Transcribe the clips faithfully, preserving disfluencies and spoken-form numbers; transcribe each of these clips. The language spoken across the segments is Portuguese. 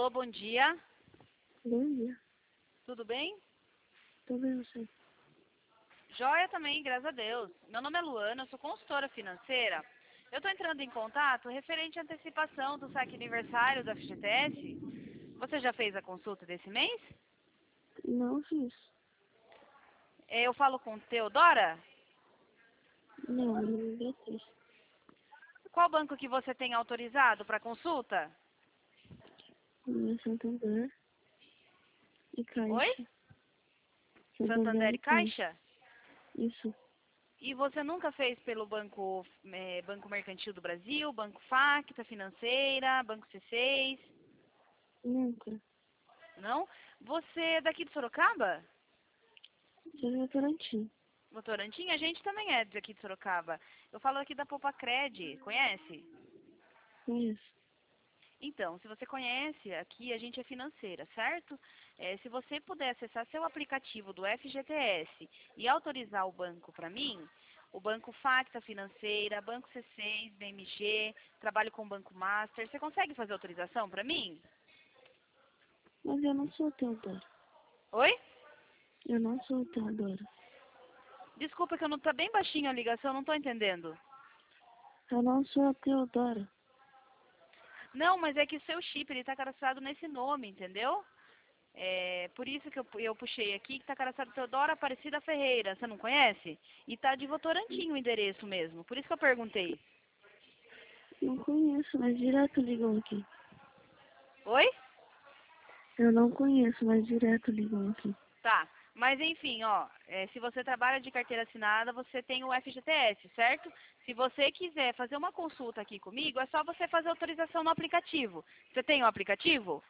Alô, bom dia. Bom dia. Tudo bem? Tudo bem, você? Joia também, graças a Deus. Meu nome é Luana, eu sou consultora financeira. Eu estou entrando em contato referente à antecipação do saque aniversário da F G T S. Você já fez a consulta desse mês? Não fiz. É, Eu falo com Teodora? Não, não Beatriz. Qual banco que você tem autorizado para consulta? Minha Santander e Oi? Caixa. Santander e Caixa? Isso. E você nunca fez pelo Banco, eh, Banco Mercantil do Brasil, Banco Facta Financeira, Banco C seis? Nunca. Não? Você é daqui de Sorocaba? Sou Votorantim. Votorantim? A gente também é daqui de Sorocaba. Eu falo aqui da Poupa Cred, conhece? Conheço. Então, se você conhece, aqui a gente é financeira, certo? É, se você puder acessar seu aplicativo do F G T S e autorizar o banco para mim, o Banco Facta Financeira, Banco C seis, B M G, trabalho com o Banco Master, você consegue fazer autorização para mim? Mas eu não sou Teodora. Oi? Eu não sou Teodora. Desculpa que eu não tá bem baixinho a ligação, não tô entendendo. Eu não sou a Teodora. Não, mas é que o seu chip, ele tá cadastrado nesse nome, entendeu? É por isso que eu, eu puxei aqui, que tá cadastrado Teodora Aparecida Ferreira, você não conhece? E tá de Votorantim o endereço mesmo, por isso que eu perguntei. Não conheço, mas direto ligam aqui. Oi? Eu não conheço, mas direto ligam aqui. Tá, mas enfim, ó, é, se você trabalha de carteira assinada, você tem o F G T S, certo? Se você quiser fazer uma consulta aqui comigo, é só você fazer autorização no aplicativo. Você tem o aplicativo?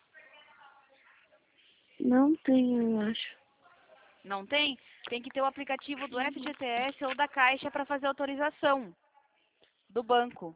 Não tenho, eu acho. Não tem? Tem que ter o aplicativo do F G T S ou da Caixa para fazer autorização do banco.